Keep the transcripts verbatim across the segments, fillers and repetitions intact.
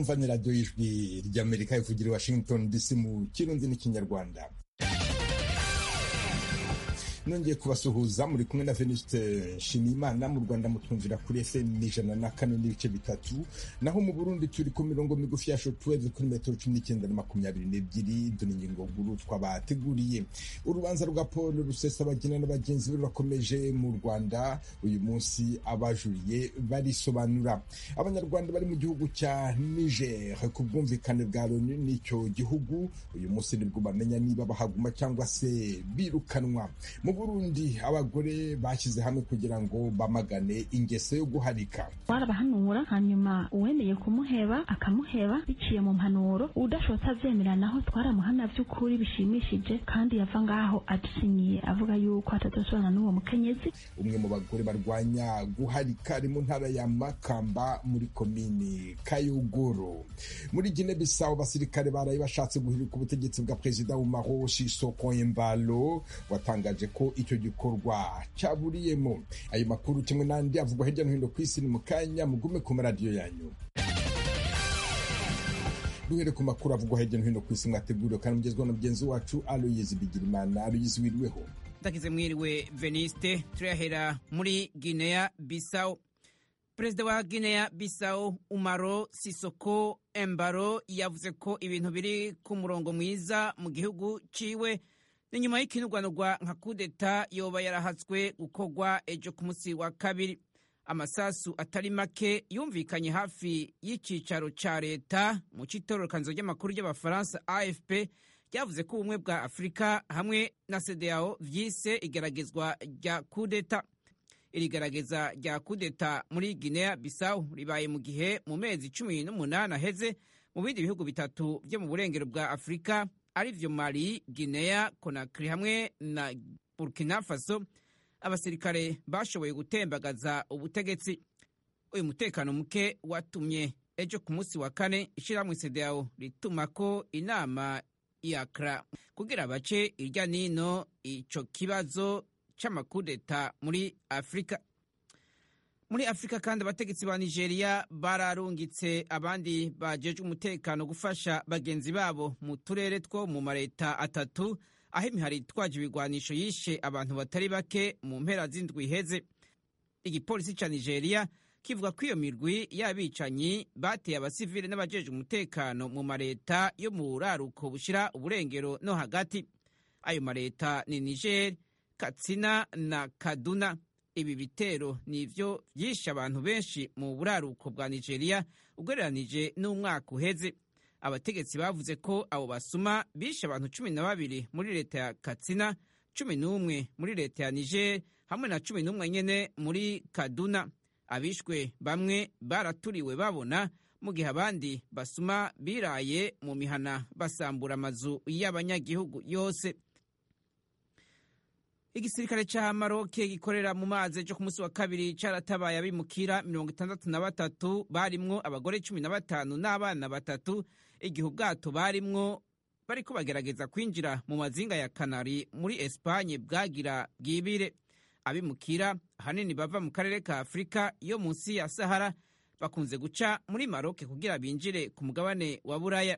mwumva ni radiyo y'ijwi ry'Amerika ivugira i Washington D C mu kirundi n'ikinyarwanda. Nongeye kubasuhuza muri kumwe na Venuste Nshimiyimana. Mu Rwanda mutwumvira kuri F M ijana na kane n'ibice bitatu, naho mu Burundi turi ku mirongo migufi ya shortwave kuri metero cumi n'icyenda na makumyabiri n'ebyiri. Dore ingingo nkuru twabateguriye. Urubanza rwa Paul Rusesabagina n'abagenzi be rurakomeje mu Rwanda. Uyu munsi abajuriye barisobanura. Abanyarwanda bari mu gihugu cya Niger ku bwumvikane bwa Loni n'icyo gihugu, uyu munsi nibwo bamenya niba bahaguma cyangwa se birukanwa. Mu Burundi abagore bashyize hamwe kugira ngo bamagane ingeso yo guharika. Barabahanura, hanyuma uwemeye kumuheba akamuheba biciye mu mpanuro, udashobotse avyemera naho twaramuhana vy'ukuri bishimishije, kandi yava ngaho adusinyiye avuga yuko atazosubirana n'uwo mukenyezi. Umwe mu bagore barwanya guharika ari mu ntara ya Makamba muri komini Kayogoro. Muri Guinea Bissau abasirikare baraye bashatse guhirika ubutegetsi bwa Perezida Umaro Sissoco Embalo, watangaje ko icyo gikorwa cyaburiyemo. Ayo makuru kimwe n'andi avugwa hirya no hino ku isi ni mu kanya, mugume ku maradiyo yanyu. Duhere ku makuru avugwa hirya no hino ku isi mwateguriwe kandi mugezweho na mugenzi wacu Aloyizi Bigirimana. Aloyizi, wiriweho? Ndakize mwiriwe Veniste. Turahera muri Guinea Bissau. Perezida wa Guinea Bissau Umaro Sissoco Embalo yavuze ko ibintu biri ku murongo mwiza mu gihugu ciwe ni nyuma y'ikinurwanurwa nka kudeta yoba yarahatswe gukorwa ejo ku munsi wa kabiri. Amasasu atari make yumvikanye hafi y'icicaro ca leta mu citororokanizo ry'amakuru y'Abafaransa A F P ryavuze ko ubumwe bwa Afurika hamwe na C D A O vyise igeragezwa rya kudeta. Iri gerageza rya kudeta muri Guinea Bissau ribaye mu gihe mu mezi cumi n'umunani aheze mu bindi bihugu bitatu vyo mu burengero bwa Afurika arivyo Mali, Guinea, Conakry hamwe na Burkina Faso abasirikare bashoboye gutembagaza ubutegetsi. Uyu mutekano muke watumye ejo ku munsi wa kane ishirahamwe C D A O ritumako inama ya Accra kugira bace irya nino ico kibazo c'amakudeta muri Afrika. Muri Afrika kandi abategetsi ba Nigeria bararungitse abandi bajejwe umutekano gufasha bagenzi babo mu turere two mu mareta atatu aho imihari itwaje ibigwanisho yishe abantu batari bake mu mpera z'indwi iheze. Igipolisi ca Nigeria kivuga ko iyo mirwi y'abicanyi bateye abasivile n'abajejwe umutekano mu mareta yo mu buraruko bushira uburengero no hagati. Ayo mareta ni Niger, Katsina na Kaduna. Ibi bitero nivyo vyishe abantu benshi mu buraruko bwa Nigeria ugereranije n'umwaka uheze. Abategetsi bavuze ko abo basuma bishe abantu cumi na babiri muri leta ya Katsina, cumi n'umwe muri leta ya Niger hamwe na cumi n'umwe nyene muri Kaduna. Abishwe bamwe baraturiwe babona, mu gihe abandi basuma biraye mu mihana basambura amazu y'abanyagihugu yose. Igisirikare ca Maroc gikorera mu mazi ejo ku munsi wa kabiri caratabaye abimukira mirongo itandatu na batatu barimwo abagore cumi na batanu n'abana batatu, igihe ubwato barimwo bariko bagerageza kwinjira mu mazinga ya Canary muri Espagne bwagira bwibire. Abimukira ahanini bava mu karere ka Afrika yo munsi ya Sahara bakunze guca muri Maroc kugira binjire ku mugabane wa Buraya.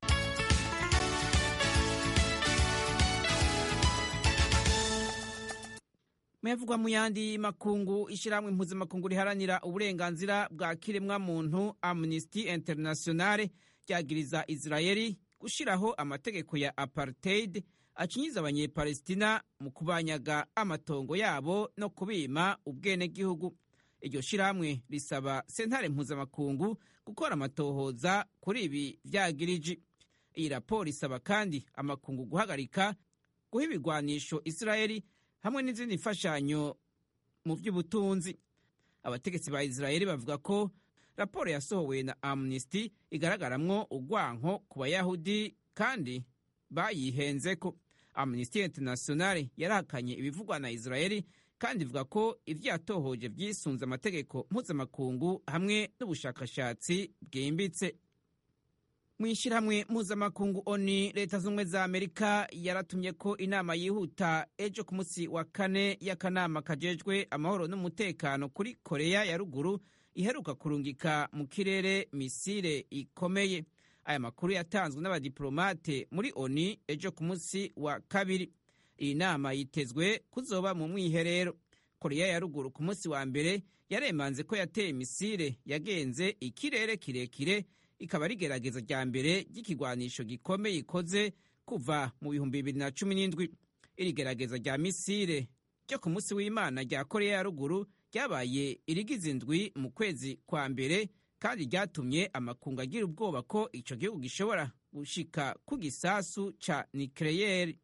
Mevugwa mu yandi makungu, ishiramwe mpuzamakungu riharanira uburenganzira bwa kiremwa muntu Amnesty International ryagiriza Israeli gushiraho amategeko ya apartheid acinyiza abanyepalestina mu kubanyaga amatongo yabo no kubima ubwene gihugu. Iryo shiramwe risaba sentare mpuzamakungu gukora amatohoza kuri ibi vyagiriji. Iyi raporo isaba kandi amakungu guhagarika guha ibigwanisho Israeli hamwe n'izindi mfashanyo mu by'ubutunzi. Abategetsi ba Israeli bavuga ko raporo yasohowe na Amnesty igaragaramwo urwanko ku Bayahudi kandi bayihenzeko. Amnesty International yarahakanye ibivugwa na Israeli kandi ivuga ko ivyo yatohoje vyisunze amategeko mpuzamakungu hamwe n'ubushakashatsi bwimbitse. Mwishirahamwe mpuzamakungu O N U, leta z'ubumwe za Amerika yaratumye ko inama yihuta ejo ku munsi wa kane y'akanama kajejwe amahoro n'umutekano kuri Korea ya ruguru iheruka kurungika mu kirere misile ikomeye. Aya makuru yatanzwe n'abadiplomate muri ONU ejo ku munsi wa kabiri. Iyi nama yitezwe kuzoba mu mwiherero. Korea ya ruguru ku munsi wa mbere yaremanze ko yateye misile yagenze ikirere kirekire, ikaba ari igerageza rya mbere ry'ikigwanisho gikomeye ikoze kuva mu bihumbi bibiri na cumi n'indwi. Iri gerageza rya misile ryo ku munsi w'Imana rya Korea ya ruguru ryabaye irigize indwi mu kwezi kwa mbere, kandi ryatumye amakungu agira ubwoba ko ico gihugu gishobora gushika ku gisasu ca nucleaire.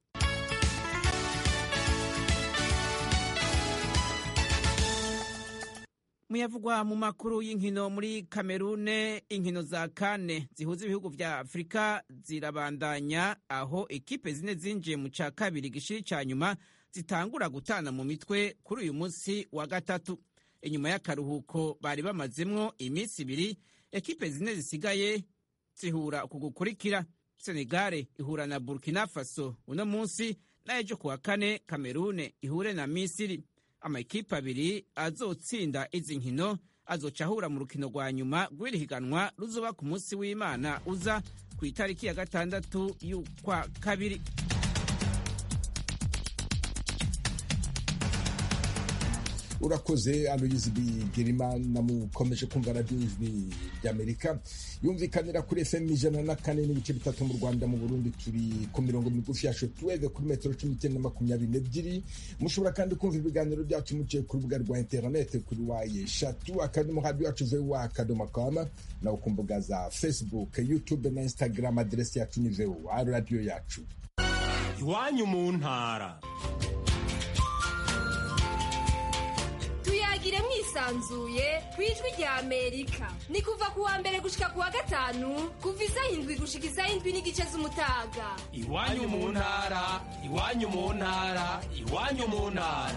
Muyavugwa mu makuru y'inkino muri Kamerune, inkino za kane zihuza ibihugu vya Afrika zirabandanya, aho ekipe zine zinjiye mu ca kabiri gishiri ca nyuma zitangura gutana mu mitwe kuri uyu munsi wa gatatu. Inyuma y'akaruhuko bari bamazemwo iminsi ibiri, ekipe zine zisigaye zihura ku gukurikira. Senegal ihura na Burkina Faso uno munsi, na ejo kuwa kane Kamerune ihure na Misiri. Amakipe abiri azotsinda izi nkino azoca ahura mu rukino rwa nyuma rw'iri higanwa ruzoba ku munsi w'Imana uza ku itariki ya gatandatu y'ukwa kabiri. Urakoze Aloyizi Bigirimana. Mukomeje kumva radiyo ijwi ry'Amerika yumvikanira kuri F M ijana na kane n'ibice bitatu mu Rwanda. Mu Burundi turi ku mirongo migufi ya shortwave kuri metero cumi n'icyenda na makumyabiri n'ebyiri. Mushobora kandi kumva ibiganiro byacu muciye ku rubuga rwa interinete kuri waye eshatu akadomo radio yacu voa akadomo com, naho ku mbuga za Facebook, YouTube na Instagram aderesi yacu ni voa radio yacu. Iwanyu mu ntara. Tuyagire mwisanzuye kwijwi rya Amerika. Ni kuva kuwa mbere gushika kuwa gatanu, kuva isaha indwi gushika isaha indwi n'igice z'umutaga. Iwanyu mu ntara, iwanyu mu ntara, iwanyu mu ntara.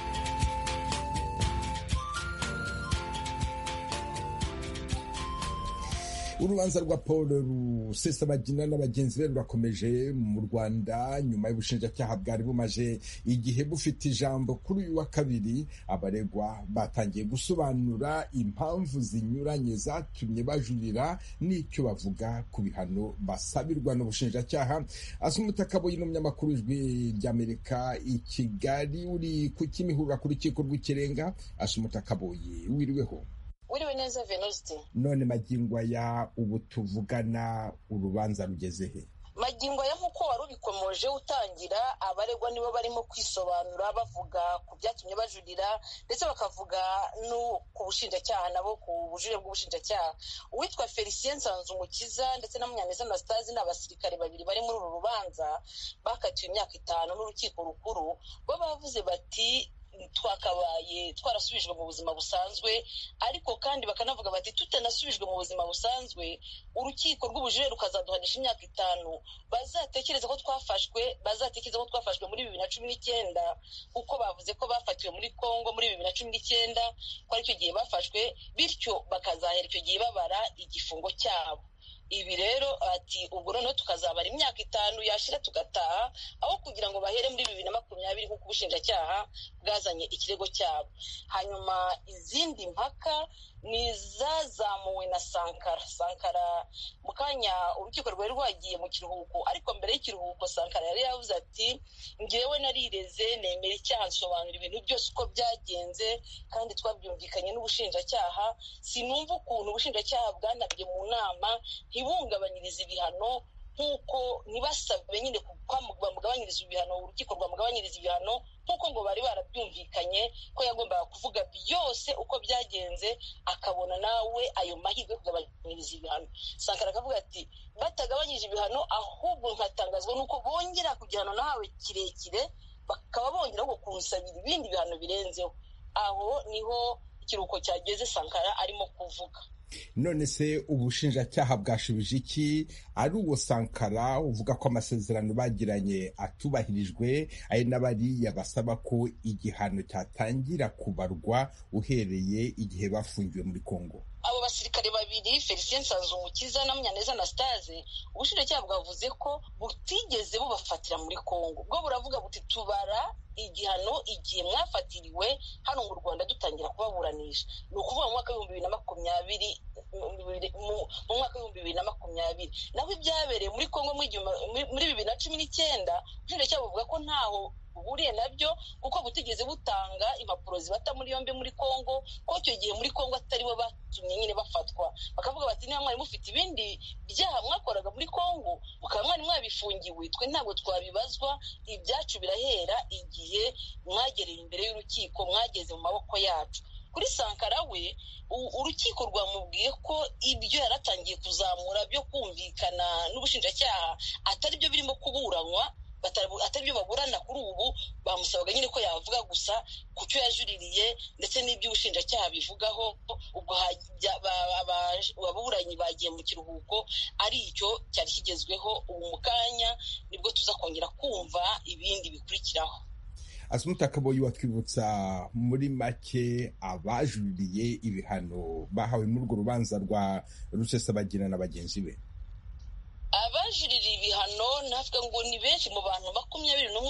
Urubanza rwa Paul Rusesabagina n'abagenzi be rurakomeje mu Rwanda nyuma y'ubushinjacyaha bwari bumaje igihe bufite ijambo. Kuri uyu wa kabiri abaregwa batangiye gusobanura impamvu zinyuranye zatumye bajurira n'icyo bavuga ku bihano basabirwa n'ubushinjacyaha. Asumta Kaboyi n'umunyamakuru w'ijwi ry'Amerika i Kigali uri ku Kimihurura ku rukiko rw'ikirenga. Asumta Kaboyi, wiriweho? Wiriwe neza Venuste. None magingo ya ubu tuvugana urubanza rugeze he? Magingo ya nkuko wari ubikomoje utangira, abaregwa nibo barimo kwisobanura bavuga ku byatumye bajurira, ndetse bakavuga no ku bushinjacyaha nabo ku bujurire bw'ubushinjacyaha. Uwitwa Felicien Nsanzumukiza ndetse na Munyaneza Anastase n'abasirikare babiri bari muri uru rubanza bakatiwe imyaka itanu n'urukiko rukuru, bo bavuze bati twakabaye twarasubijwe mu buzima busanzwe, ariko kandi bakanavuga bati tutanasubijwe mu buzima busanzwe urukiko rw'ubujurire rukazaduhanisha imyaka itanu, bazatekereza ko twafashwe bazatekereza ko twafashwe muri bibiri na cumi n'icyenda, kuko bavuze ko bafatiwe muri Kongo muri bibiri na cumi n'icyenda, ko aricyo gihe bafashwe, bityo bakazahera icyo gihe babara igifungo cyabo. Ibi rero ati ubwo noneho tukazabara imyaka itanu yashira tugataha, aho kugira ngo bahere muri bibiri na makumyabiri nk'uko ubushinjacyaha bwazanye ikirego cyabo. Hanyuma izindi mpaka ni zazamuwe na Sankara. Sankara mu kanya urukiko rwari rwagiye mu kiruhuko, ariko mbere y'ikiruhuko Sankara yari yavuze ati ngewe narireze nemera icyaha, nsobanura ibintu byose uko byagenze kandi twabyumvikanye n'ubushinjacyaha. Sinumva ukuntu ubushinjacyaha bwanabye mu nama ntibungabanyiriza ibihano nk'uko ntibasabe nyine bamugabanyiriza ibihano, urukiko rwamugabanyiriza ibihano nk'uko ngo bari barabyumvikanye ko yagombaga kuvuga byose uko byagenze, akabona nawe ayo mahirwe yo kugabanyiriza ibihano. Sankara akavuga ati batagabanyije ibihano, ahubwo nkatangazwa n'uko bongera ku gihano nahawe kirekire, bakaba bongera ngo kunsabira ibindi bihano birenzeho. Aho niho ikiruhuko cyageze Sankara arimo kuvuga. None se ubushinjacyaha bwashubije iki? Ari uwo Sankara uvuga ko amasezerano bagiranye atubahirijwe, ari n'abariya basaba ko igihano cyatangira kubarwa uhereye igihe bafungiwe muri Kongo. Abo basirikare basirikare babiri Felicien Nsanzumukiza na Munyaneza Anastase ubushinjacyaha bwavuze ko butigeze bubafatira muri Kongo, bwo buravuga buti tubara igihano igihe mwafatiriwe hano mu Rwanda dutangira kubaburanisha, ni ukuvuga mu mwaka w'ibihumbi bibiri na makumyabiri mu mwaka w'ibihumbi bibiri na makumyabiri naho ibyabereye muri Kongo muri bibiri na cumi n'icyenda ubushinjacyaha buvuga ko ntaho buburiye nabyo kuko butigeze butanga impapuro zibata muri yombi muri Kongo, ko icyo gihe muri Kongo atari bo batumye nyine bafatwa, bakavuga bati niba mwari mufite ibindi byaha mwakoraga muri Kongo mukaba mwari mwabifungiwe, twe ntabwo twabibazwa, ibyacu birahera igihe mwagereye imbere y'urukiko, mwageze mu maboko yacu. Kuri Sankara we urukiko rwamubwiye ko ibyo yaratangiye kuzamura byo kumvikana n'ubushinjacyaha atari byo birimo kuburanywa, atari byo baburana kuri ubu, bamusabaga nyine ko yavuga gusa ku cyo yajuririye ndetse n'ibyo ubushinjacyaha bivugaho. Ubwo ababuranyi bagiye mu kiruhuko, ari icyo cyari kigezweho. Ubu mu kanya nibwo tuza kongera kumva ibindi bikurikiraho. Asumuta Kaboyi, watwibutsa muri make abajuririye ibihano bahawe muri urwo rubanza rwa Rusesabagina na bagenzi be? Abajuririye ibihano navuga ngo ni benshi mu bantu makumyabiri n'umwe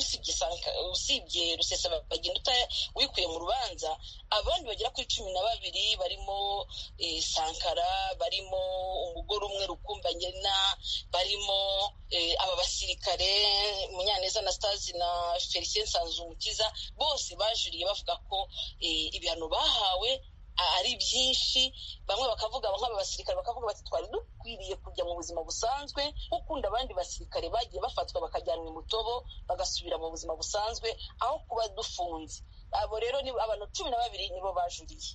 usibye Rusesabagina wikuye mu rubanza. Abandi bagera kuri cumi na babiri barimo Sankara, barimo umugore umwe Rukumba Ngena, barimo aba basirikare Munyaneza Anastase na Felicien Nsanzumukiza, bose bajuriye bavuga ko ibihano bahawe ari byinshi. Bamwe bakavuga nk'aba basirikare bakavuga bati twari dukwiriye kujya mu buzima busanzwe, ukunda abandi basirikare bagiye bafatwa bakajyanwa imutobo bagasubira mu buzima busanzwe aho kuba dufunze. Abo rero ni abantu cumi na babiri nibo bajuriye.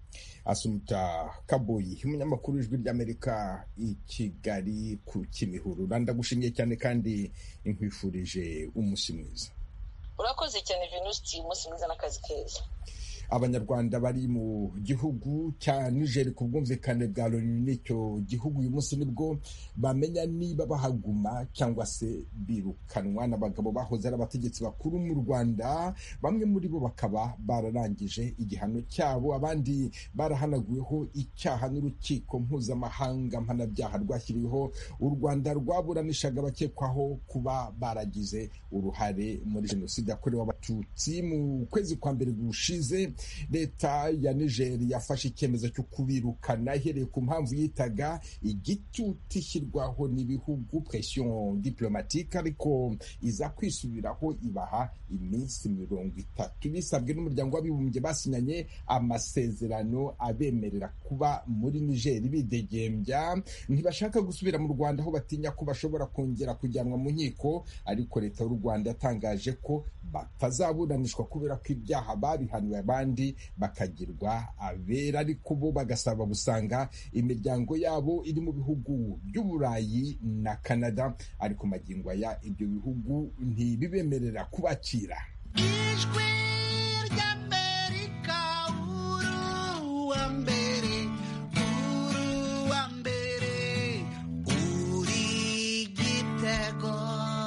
Asumuta Kaboyi, umunyamakuru w'Ijwi ry'Amerika i Kigali ku Kimihurura, ndagushimiye cyane kandi inkwifurije umunsi mwiza. Urakoze cyane Venuste, umunsi mwiza n'akazi keza. Abanyarwanda bari mu gihugu cya Niger ku bwumvikane bwa Loni n'icyo gihugu uyu munsi nibwo bamenya niba bahaguma cyangwa se birukanwa n'abagabo bahoze ari abategetsi bakuru mu Rwanda. Bamwe muri bo bakaba bararangije igihano cyabo, abandi barahanaguweho icyaha n'urukiko mpuzamahanga mpanabyaha rwashyiriweho u Rwanda rwaburanishaga abakekwaho kuba baragize uruhare muri jenoside yakorewe Abatutsi. Mu kwezi kwa mbere gushize leta ya Niger yafashe icyemezo cyo kubirukana ihereye ku mpamvu yitaga igitutu ishyirwaho n'ibihugu, pression diplomatique, ariko iza kwisubiraho ibaha iminsi mirongo itatu bisabwe n'umuryango w'abibumbye basinyanye amasezerano abemerera kuba muri Niger bidegembya. Ntibashaka gusubira mu Rwanda aho batinya ko bashobora kongera kujyanwa mu nkiko, ariko leta y'u Rwanda yatangaje ko batazaburanishwa kubera ko ibyaha babihaniwe abandi bakagirwa abera, ariko bo bagasaba gusanga imiryango yabo iri mu bihugu by'Uburayi na Canada, ariko magingo aya ibyo bihugu ntibibemerera kubakira. Ijwi ry'Amerika, uru wa mbere, uru wa mbere, uri Gitego.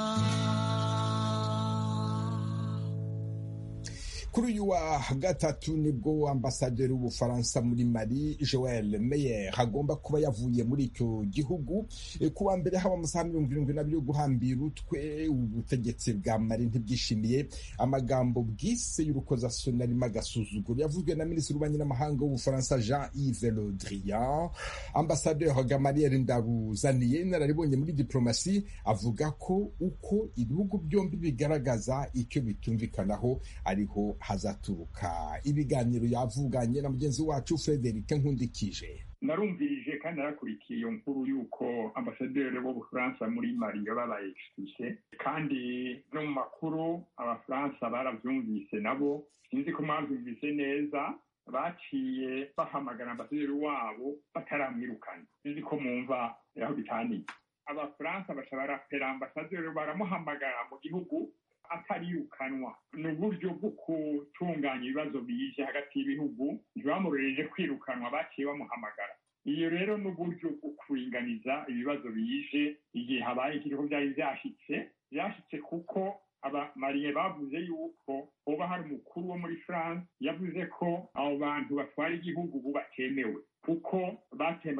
Kuri uyu wa gatatu nibwo ambasaderi w'Ubufaransa muri Mali Joel Meyer agomba kuba yavuye muri icyo gihugu. Kuwa mbere haba amasaha mirongo irindwi n'abiri yo guhambira utwe. Ubutegetsi bwa Mali ntibwishimiye amagambo bwise y'urukozasoni arimo agasuzuguro yavuzwe na minisitiri w'ububanyi n'amahanga w'Ubufaransa Jean-Yves Le Drian. Ambasaderi Gamaliel Ndaruzaniye, inararibonye muri diplomasi, avuga ko uko ibihugu byombi bigaragaza icyo bitumvikanaho ariho hazaturuka ibiganiro. Yavuganye na mugenzi wacu Frederic Nkundikije. Narumvirije kandi narakurikiye iyo nkuru y'uko ambasaderi w'Ubufaransa muri Mali yabaye expulsé, kandi no mu makuru Abafaransa barabyumvise nabo, sinzi ko mwabyumvise neza, baciye bahamagara ambasaderi wabo bataramwirukana. Sinzi ko mwumva aho bitaniye. Abafaransa baca barapera ambasaderi baramuhamagara mu gihugu atarirukanwa. Ni uburyo bwo gutunganya ibibazo bije hagati y'ibihugu, ntibamurereje kwirukanwa, baciye bamuhamagara. Iyo rero ni uburyo bwo kuringaniza ibibazo bije igihe habaye ikiriho byari byashitse byashitse kuko abamariye bavuze yuko hoba hari umukuru wo muri France yavuze ko abo bantu batwara igihugu ubu batemewe, kuko batemewe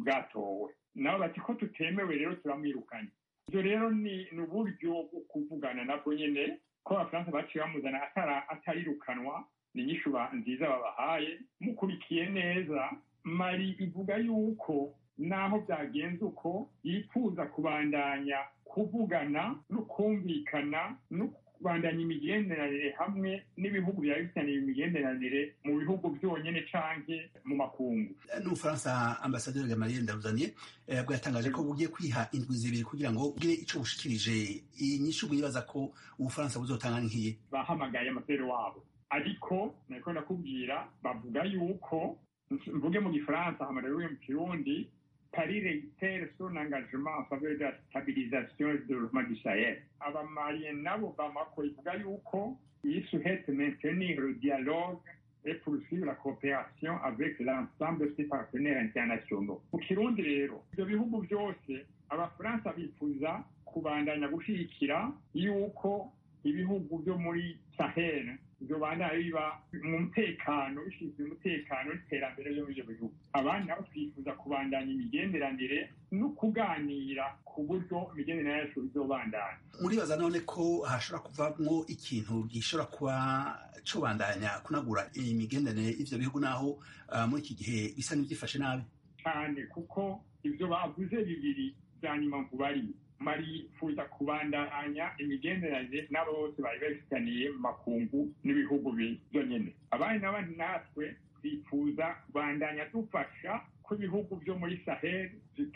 bwatowe nabo bati ko tutemewe rero turamwirukanye. Ibyo rero ni uburyo bwo kuvugana nabwo nyine ko abafaransa baciye bamuzana atarirukanwa, ni inyishu nziza babahaye. Mukurikiye neza, Mali ivuga yuko naho byagenze uko yifuza kubandanya kuvugana no kumvikana no kubandanya imigenderanire hamwe n'ibihugu byari bifitaniye imigenderanire mu bihugu byonyine canke mu makungu. N'Ubufaransa, Ambasaderi Gamaliel Ndaruzaniye bwo yatangaje ko bugiye kwiha indwi zibiri kugira ngo ugire ico bushikirije. Inyishu mwibaza ko Ubufaransa buzotanga nkiye? Bahamagaye amasere wabo, ariko nako nakubwira bavuga yuko, mvuge mu Gifaransa hamarawe mu Kirundi, Paris réitère son engagement en faveur de la stabilisation et du développement du Sahel. Abamaliens nabo Bamako ivuga yuko ils souhaitent maintenir le dialogue et poursuivre la coopération avec l'ensemble de ses partenaires internationaux. Mu Kirundi rero, ibyo bihugu byose Abafaransa bifuza kubandanya gushigikira yuko ibihugu byo muri Sahel byobandanya biba mu mutekano, bishinzwe umutekano n'iterambere ryo muri ibyo bihugu. Abandi nabo twifuza kubandanya imigenderanire no kuganira ku buryo imigenderanire yacu izobandanya. Muribaza none ko hashobora kuvamwo ikintu gishobora kuba cobandanya kunagura imigenderanire ivyo bihugu naho uh, muri iki gihe bisa n'ivyifashe nabi cyane, kuko ivyo bavuze bibiri bya nyuma nkubari. Mali yifuza kubandanya imigenderanire n'abo bose bari bafitaniye mu makungu n'ibihugu byonyine. Abandi n'abandi natwe twifuza kubandanya dufasha ko ibihugu byo muri Sahel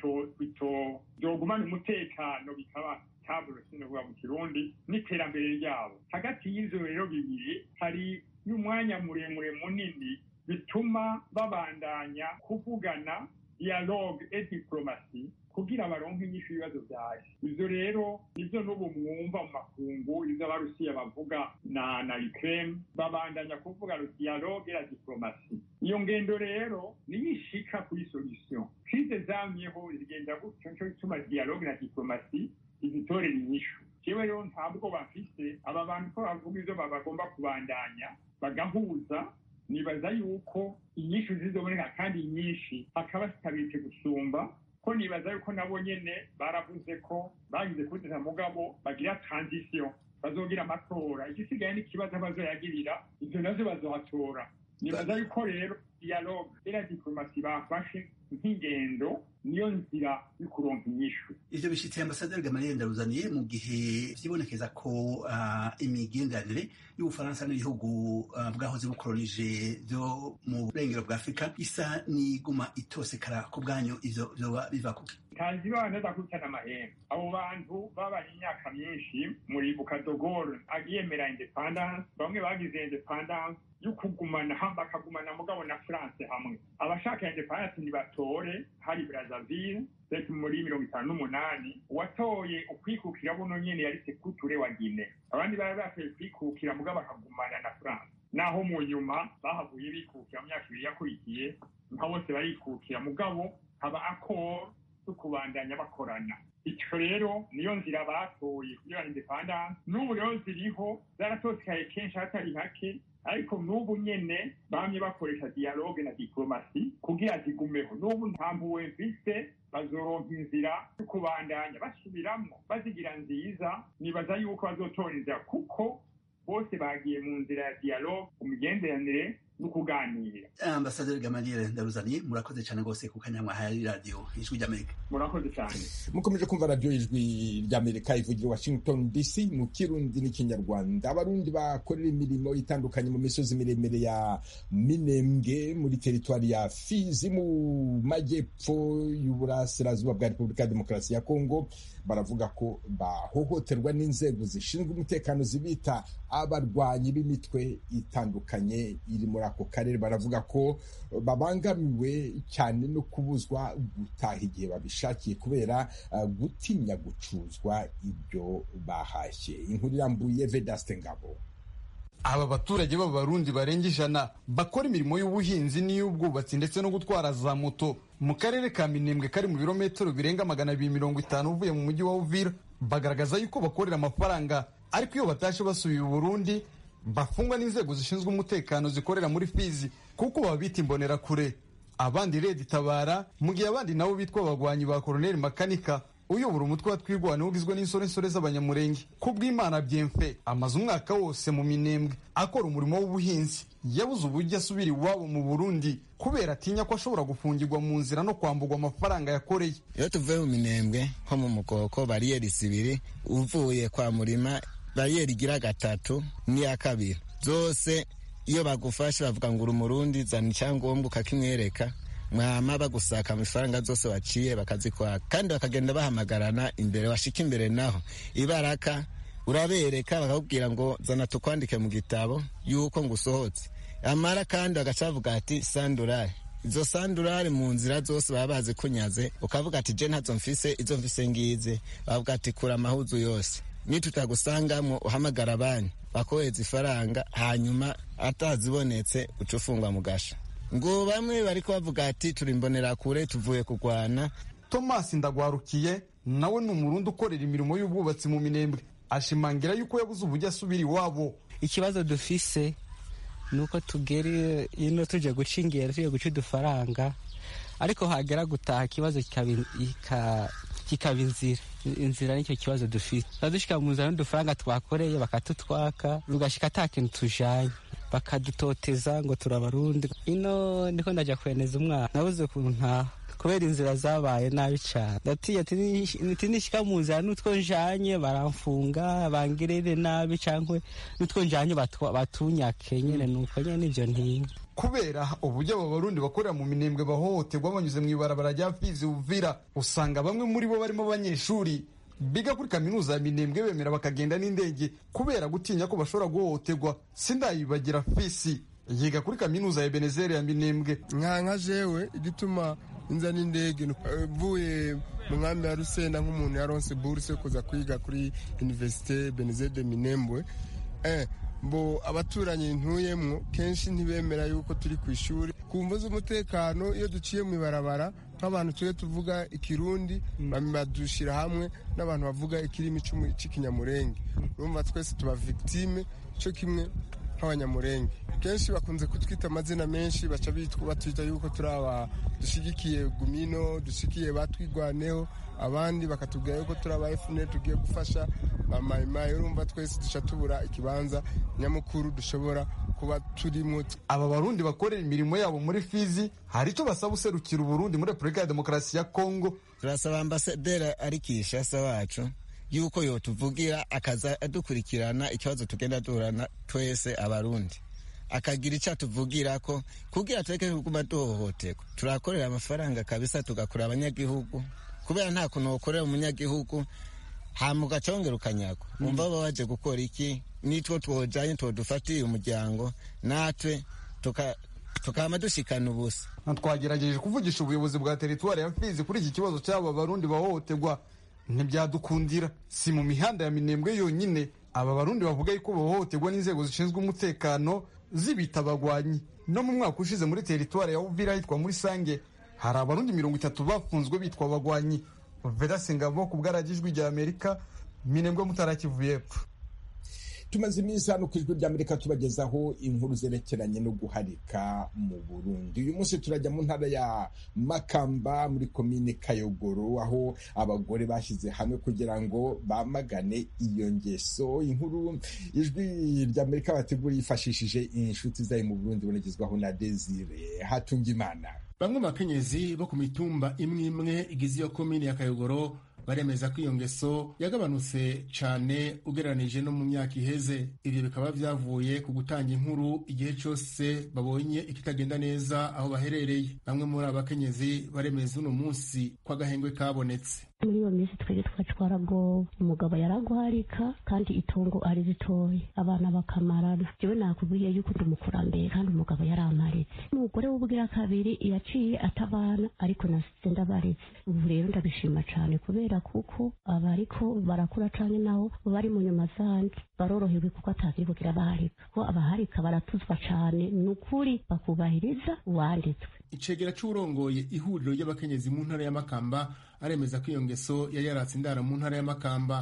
byogumana umutekano, bikaba stable sinovuga mu Kirundi, n'iterambere ryabo. Hagati y'ivyo rero bibiri hari n'umwanya muremure munini bituma babandanya kuvugana, dialogue et diplomatie, kugira baronke inyishu ibibazo byaje. Ivyo rero nivyo n'ubu mwumva mu makungu, ivyo Abarusiya bavuga na na Ukraine, babandanya kuvuga le dialogue et la diplomatie. Iyo ngendo rero niyishika kuri solution. Krize zamyeho zigenda gutyo, nico gituma dialogue na diplomatie izitorera inyishu. Jewe rero ntabwo bafise aba bantu ko bavuga ivyo bagomba kubandanya bagahuza, nibaza yuko inyishu zizoboneka kandi nyinshi akaba zitabitse gusumba, ko nibaza yuko nabo nyene baravuze ko bagize kudeta mugabo bagira transition, bazogira amatora. Igisigaye n'ikibazo bazoyagirira, ivyo navyo bazohatora. Nibaza yuko rero dialogue et la diplomatie bafashe nk'ingendo niyo nzira yo kuronka inyishu. Ivyo bishitse Ambasaderi Gamaliel Ndaruzaniye mu gihe vyibonekeza ko uh, imigenderanire y'Ubufaransa n'ibihugu uh, bwahoze bukolonije vyo mu burengero bwa Afurika isa n'iguma itosekara ku bwanyu. Ivyo vyoba biva kuki? Kazi bana dakutana amahembe. Abo bantu babaye imyaka myinshi muri Bukadogoro agiyemera independence, bamwe bagize independence y'ukugumana hamwe bakagumana mugabo na France hamwe. Abashaka independence ni batore hari Brazzaville ndetse muri mirongo itanu n'umunani watoye ukwikukira buno nyene yari Sekuture wa Guinea. Abandi bari bafite kwikukira mugabo bakagumana na France. Naho mu nyuma bahavuye bikukira mu myaka ibiri yakurikiye, nka bose barikukira mugabo haba accord tukubandanya bakorana. Ico rero niyo nzira batoye kugira independence. N'ubu rero ziriho zaratosikaye kenshi hatari hake, ariko n'ubu nyene bamye bakoresha dialogue na diplomatie kugira zigumeho. N'ubu ntambuwe mfise bazoronka inzira yo kubandanya basubiramwo bazigira nziza. Nibaza yuko bazotora inzira kuko bose bagiye mu nzira ya dialogue, umugenderanire no kuganira. Ambasaderi Gamaliel Ndaruzaniye, murakoze cyane gose ku kanyamwa hari radio Ijwi ry'Amerika. Murakoze cyane. Mukomeje kumva radio Ijwi ry'Amerika ivugira Washington D C mu Kirundi n'ikinyarwanda. Abarundi bakorera imirimo itandukanye mu misozi miremire ya Minembwe muri teritwari ya Fizi mu majyepfo y'uburasirazuba bwa Repubulika ya Demokarasi ya Kongo baravuga ko bahohoterwa n'inzego zishinzwe umutekano zibita abarwanyi b'imitwe itandukanye iri muri ako karere. Baravuga ko babangamiwe cyane no kubuzwa gutaha igihe babishakiye kubera uh, gutinya gucuzwa ibyo bahashye. Inkuru irambuye Vedaste Ngabo. Aba baturage b'Abarundi barenga ijana bakora imirimo y'ubuhinzi n'iy'ubwubatsi ndetse no gutwara za moto mu karere ka Minembwe kari mu birometero birenga magana abiri mirongo itanu uvuye mu mujyi wa Uvira, bagaragaza yuko bakorera amafaranga ariko iyo batashe basubiye u Burundi bafungwa n'inzego zishinzwe umutekano zikorera muri Fizi kuko babita imbonera kure. abandi Red Tabara, mu gihe abandi nabo bitwa abagwanyi ba Colonel Makanika uyobora umutwe wa twirwaneho ugizwe n'insorensore z'abanyamurenge. Kubw'Imana Bienfait amaze umwaka wose mu Minembwe akora umurimo w'ubuhinzi, yabuze uburyo asubira iwabo mu Burundi kubera atinya ko ashobora gufungirwa mu nzira no kwambugwa amafaranga yakoreye. Iyo tuvuye mu Minembwe nko mu Mukoko bariyeri zibiri, uvuye kwa Murima bariyeri igira gatatu n'iya kabiri, zose iyo bagufashe bavuga ngo uri Umurundi zana icyangombwa ukakimwereka, mwama bagusaka amafaranga zose waciye bakazikwaka, kandi bakagenda bahamagarana imbere, washika imbere naho ibaraka urabereka bakakubwira ngo zana tukwandike mu gitabo yuko ngusohotse, amara kandi bagacavuga ati sandurare. Izo sandurare mu nzira zose baba bazi kunyaze, ukavuga ati je ntazo mfise, izo mfise ngize, bavuga ati kura amahuzu yose, nitutagusangamwo uhamagara abandi bakoheza ifaranga, hanyuma atazibonetse uca ufungwa mu gasha. Ngo bamwe bariko bavuga ati turi mbonera kure tuvuye kugwana. Thomas Ndagwarukiye nawe ni umurundi ukorera imirimo y'ubwubatsi mu Minembwe, ashimangira yuko yabuze uburyo asubira iwabo. Ikibazo dufise nuko tugere ino tuje guca ingero, tuje guca udufaranga, ariko hagera gutaha ikibazo kikaba inzira inzira nicyo kibazo dufite. Dushika mu nzira n'udufaranga twakoreye bakatutwaka, rugashika ata kintu tujanye, bakadutoteza ngo turabarundi. Ino niko ndaja kweneza umwana, nabuze kuntaha kubera inzira zabaye nabi cyane. Ndatiye ati nishika mu nzira n'utwo njanye baramfunga, bangirire nabi cankwe n'utwo njanye batunyake nyene, nuko nyene nivyo ntinya. Kubera uburyo abo Barundi bakorera mu Minembwe bahohoterwa banyuze mu ibarabara rya Fizi Uvira, usanga bamwe muri bo barimo abanyeshuri biga kuri kaminuza ya Minembwe bemera bakagenda n'indege kubera gutinya ko bashobora guhohoterwa. Sindayibagira Fisi yiga kuri kaminuza ya Ebenezer ya Minembwe. nka nka jewe igituma inza n'indege mvuye mu nkambi ya Rusenda nk'umuntu yaronse bourse kuza kwiga kuri Université Ebenezer de Minembwe, eh mbo abaturanyi ntuyemwo kenshi ntibemera yuko turi ku ishuri. Kumva z'umutekano iyo duciye mu ibarabara nk'abantu tuje tuvuga ikirundi badushira hamwe n'abantu bavuga ikirimi cy'ikinyamurenge, urumva twese tuba victime cyo kimwe nk'abanyamurenge. Kenshi bakunze kutwita amazina menshi, baca bitwa batwita yuko turaba dushigikiye Gumino, dushigikiye batwigwaneho, abandi bakatubwira yuko turaba F N L tugiye gufasha bamayimayi. Urumva twese duca tubura ikibanza nyamukuru dushobora kuba turimo. Aba Barundi bakorera imirimo yabo muri Fizi hari icyo basaba userukira Burundi muri Repubulika ya Demokarasi ya Kongo. Turasaba ambasaderi ari Kinshasa wacu yuko yotuvugira akaza adukurikirana ikibazo tugenda duhorana twese Abarundi, akagira icyo atuvugira ko kugira tureke kuguma duhohoterwa. Turakorera amafaranga kabisa tugakura abanyagihugu, kubera nta kuntu ukorera umunyagihugu hamuga congera ukanyagwa. Umva baba baje gukora iki? Nitwo twojanye twodufatiye umuryango natwe tuka tukama dushikana ubusa. Twagerageje kuvugisha ubuyobozi bwa teritwari ya Fizi kuri iki kibazo cy'aba Barundi bahohoterwa, ntibyadukundira. Si mu mihanda ya Minembwe yonyine aba Barundi bavuga yuko bahohoterwa n'inzego zishinzwe umutekano zibita abagwanyi. No mu mwaka ushize muri teritwari ya Uvira hitwa muri Sange hari Abarundi mirongo itatu bafunzwe bitwa abagwanyi. Vedaste Ngabo ku bwaragijwe rya Amerika, Minembwe Mutara Kivu y'Epfo. Tumaze iminsi hano ku ijwi ry'Amerika tubagezaho inkuru zerekeranye no guharika mu Burundi. Uyu munsi turajya mu ntara ya Makamba muri komine Kayogoro, aho abagore bashyize hamwe kugira ngo bamagane iyo ngeso. Inkuru ijwi ry'Amerika bategura yifashishije inshuti zayo mu Burundi bonegezwaho na Desire Hatungimana. Bamwe mu bakenyezi bo ku mitumba imwe imwe igize iyo komine ya Kayogoro baremeza ko iyo ngeso yagabanutse cyane ugereranije no mu myaka iheze. Ibyo bikaba byavuye ku gutanga inkuru igihe cyose babonye ikitagenda neza aho baherereye. Bamwe muri abakenyezi baremeza uno munsi ko agahengwe kabonetse. Muri iyo minsi twege twaragowe, umugabo yaraguharika kandi itungo ari ritoya, abana bakamarana. Jewe nakubwiye yuko ndi umukurambere kandi umugabo yaramaritse. Umugore w'ubwira kabiri yaciye atabana ariko nasize ndabaritse. Ubu rero ndabishima cyane kubera kuko abariko barakura cyane naho bari mu nyuma zandi barorohewe kuko ataziri kugira baharika. Ko abaharika baratuzwa cyane nukuri bakubahiriza uwanditswe. Icegera c'urongoye ihuriro ry'abakenyezi mu ntara ya Makamba aremeza ko iyo ngeso yari yaratse indara mu ntara ya Makamba.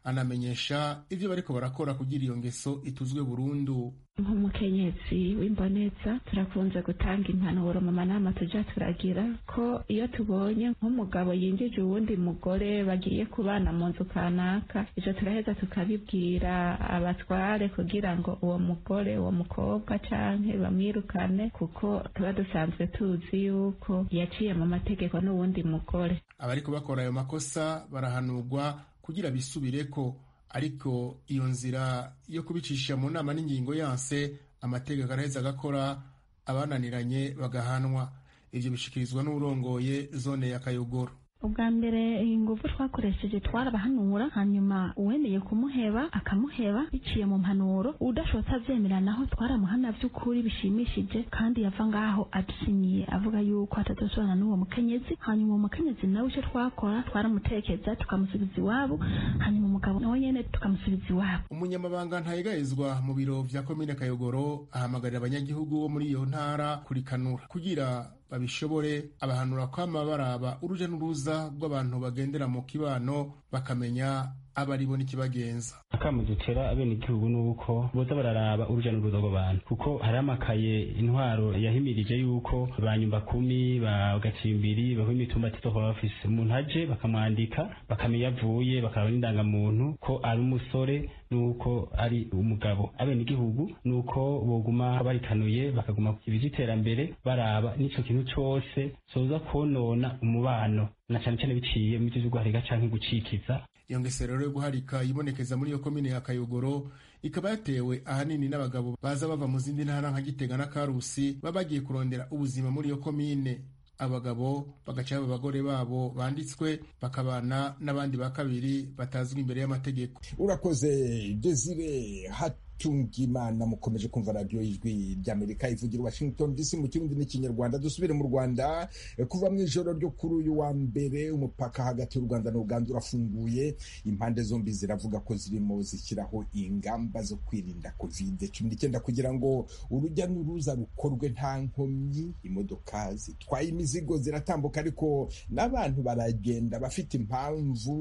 anamenyesha ivyo bariko barakora kugira iyo ngeso ituzwe burundu. nk'umukenyezi w'imboneza turakunze gutanga impanuro mu manama tujya turagira ko iyo tubonye nk'umugabo yinjije uwundi mugore bagiye kubana mu nzu kanaka ivyo turaheza tukabibwira abatware kugira ngo uwo mugore uwo mukobwa canke bamwirukane kuko tuba dusanzwe tuzi yuko yaciye mu mategeko n'uwundi mugore. Abariko bakora ayo makosa barahanurwa kugira bisubireko, ariko iyo nzira yo kubicisha mu nama n'ingingo yanse amategeko araheza agakora, abananiranye bagahanwa. Ivyo bishikirizwa n'urongoye zone ya Kayogoro. ubwa mbere ingufu twakoresheje twarabahanura, hanyuma uwemeye kumuheba akamuheba biciye mu mpanuro, udashobotse avyemera naho twaramuhana vy'ukuri bishimishije, kandi yava ngaho adusinyiye avuga yuko atazosubirana n'uwo mukenyezi. Hanyuma uwo mukenyezi nawe ico twakora twaramutekeza tukamusubiza iwabo, hanyuma umugabo nawe nyene tukamusubiza iwabo. Umunyamabanga ntayegayezwa mu biro vya komine Kayogoro ahamagarira abanyagihugu bo muri iyo ntara kurikanura kugira babishobore, abahanura kwama baraba uruja n'uruza rw'abantu bagendera mu kibano bakamenya abaribo n'ikibagenza. Akamudutera abenegihugu nuko boza bararaba uruja n'uruza rw'abantu, kuko hari amakaye intwaro yahimirije yuko banyumba kumi bagacimbiri baho imitumba titohora bafise umuntu aje bakamwandika bakamenya avuye bakaraba n'indangamuntu ko ari umusore nuko ari umugabo. Abenegihugu nuko boguma barikanuye bakaguma ku kibi cy'iterambere baraba n'ico kintu cose soza konona umubano na cyane cyane biciye mu byo guharika canke gucikiza. Iyo ngeso rero yo guharika yibonekeza muri iyo komine ya Kayogoro ikaba yatewe ahanini n'abagabo baza bava mu zindi ntara nka Gitega na Karusi baba bagiye kurondera ubuzima muri iyo komine. Abagabo bagaca abagore babo banditswe bakabana n'abandi ba kabiri batazwi imbere y'amategeko. Urakoze Desire Hatungimana. Mukomeje kumva radio y'ijwi ry'Amerika ivugira Washington D C mu kirundi n'ikinyarwanda. Dusubire mu Rwanda. Kuva mu ijoro ryo kuri uyu wa mbere umupaka hagati y'u Rwanda n'Uganda urafunguye. Impande zombi ziravuga ko zirimo zishyiraho ingamba zo kwirinda covid cumi n'icyenda kugira ngo urujya n'uruza rukorwe nta nkomyi. Imodoka zitwaye imizigo ziratambuka, ariko n'abantu baragenda bafite impamvu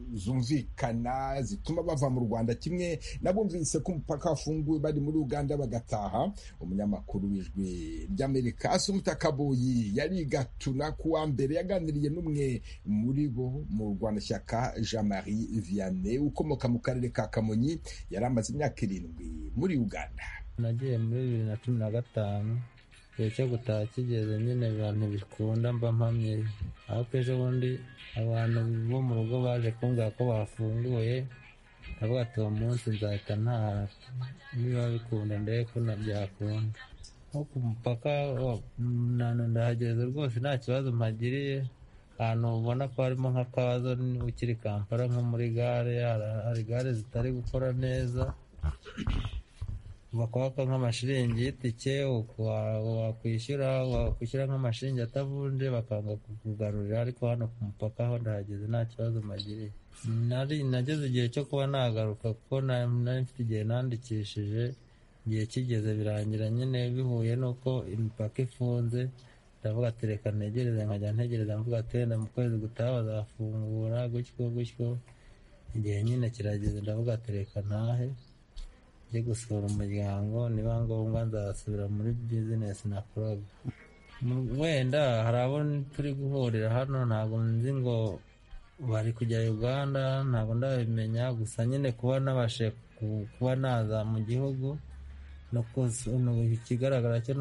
zumvikana zituma bava mu Rwanda, kimwe nabumvise ko umupaka wafunguwe bari muri Uganda bagataha. Umunyamakuru w'ijwi ry'Amerika Asumta Kaboyi yari Gatuna kuwa mbere yaganiriye n'umwe muri bo mu Rwanda Shyaka Jean Marie Vianney ukomoka mu karere ka Kamonyi, yari amaze imyaka irindwi muri Uganda. Nagiye muri bibiri na cumi na gatanu igihe cyo gutaha kigeze, nyine abantu bikunda mba mpamye, aho ejo bundi abantu bo mu rugo baje kumbwira ko bafunguye, ndavuga ati uwo munsi nzahita ntaha niba bikunda ndebe ko nabyakunda. Nko ku mupaka ndahageze rwose nta kibazo mpagiriye, ahantu ubona ko harimo nk'akabazo ukiri Kampala nko muri gare, hari gare zitari gukora neza, bakwaka nk'amashiringi y'itike wakwishyura wakwishyura nk'amashiringi atavunje bakanga kukugarurira, ariko hano ku mupaka ho ndahageze nta kibazo magiriye. Nari nageze igihe cyo kuba nagaruka kuko nari mfite igihe nandikishije, igihe kigeze birangira nyine bihuye n'uko imipaka ifunze, ndavuga ati reka ntegereze, nkajya ntegereza mvuga ati wenda mu kwezi gutaha bazafungura gutyo gutyo. Igihe nyine kirageze ndavuga ati reka ntahe njye gusura umuryango, niba ngombwa nzasubira muri bizinesi nakoraga. Wenda hari abo turi guhurira hano ntabwo nzi ngo bari kujya Uganda, ntabwo ndabimenya, gusa nyine kuba nabashe kuba naza mu gihugu ikigaragara cyo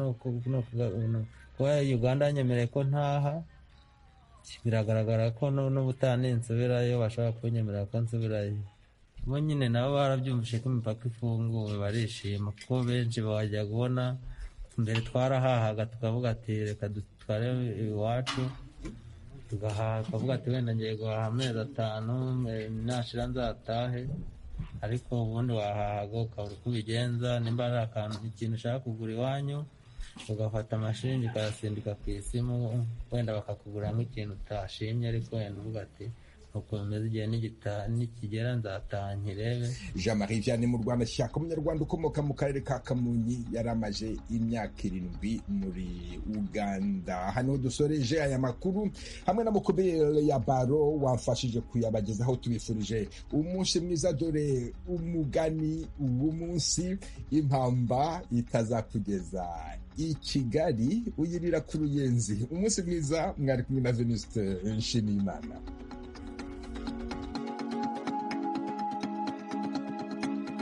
kuba Uganda yanyemereye ko ntaha, biragaragara ko n'ubutaha ninsubirayo bashobora kunyemerera ko nsubirayo. Bo nyine nabo barabyumvise ko imipaka ifunguwe barishima, kuko benshi bajya kubona mbere twarahahaga tukavuga ati reka dutware iwacu tugahaha, tukavuga ati wenda ngiye guhaha amezi atanu nashira nzatahe, ariko ubundi wahahaga ukabura uko ubigenza. Nimba ari akantu ikintu ushaka kugura iwanyu ugafata amashiringi ukayasindika ku isimu, wenda bakakugura nk'ikintu utashimye, ariko wenda uvuga ati uko bimeze igihe nikigera nzataha nkirebe. Jean Marie Vianney mu Rwanda Shyaka umunyarwanda ukomoka mu karere ka Kamonyi yari amaje imyaka irindwi muri Uganda. Hano dusoreje aya makuru hamwe na Mukobere ya Baro wamfashije kuyabagezaho. Tubifurije umunsi mwiza, dore umugani uwo munsi: impamba itazakugeza i Kigali uyirira ku Ruyenzi. Umunsi mwiza, mwari kumwe na Venuste Nshimiyimana.